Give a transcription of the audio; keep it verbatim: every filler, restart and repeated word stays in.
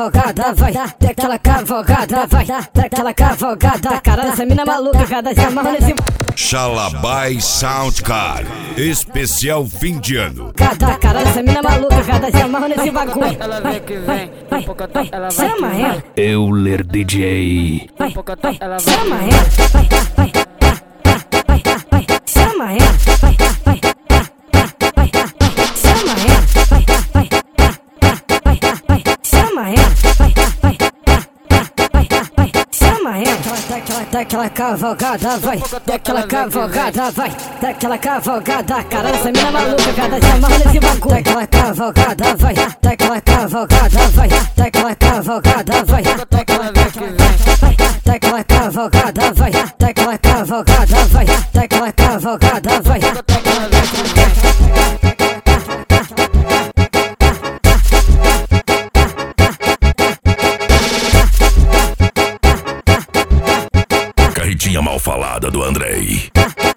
cavalgada, vai, daquela cavalgada, vai, daquela cavalgada. Caralho, essa mina maluca, cada dia amarra nesse... Xalabai Soundcar, especial fim de ano. Cada caralho, essa mina maluca, cada dia amarra nesse bagulho. Ela vem que vem, Vai, vai, vai, chama ela. Euler D J. Vai, vai, chama ela. Vai, vai, vai, vai, vai, chama ela. Vai, vai, vai, vai, chama ela. Vai, vai, vai, vai, chama ela. Vai, vai, vai, vai, chama ela. Daquela, daquela cavalgada, vai, daquela cavalgada, vai, daquela cavalgada. Caralho, essa mina maluca, cada dia amarra nesse bagulho. Daquela cavalgada, vai, daquela cavalgada, vai, daquela cavalgada, vai, daquela vai, daquela cavalgada, vai, daquela cavalgada, vai, daquela cavalgada, vai. Carretinha mal falada do Andrei.